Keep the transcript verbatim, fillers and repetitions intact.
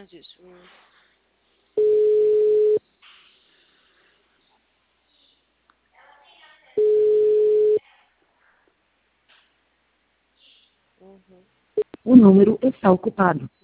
bastante isso. Hum. Uhum. O número está ocupado.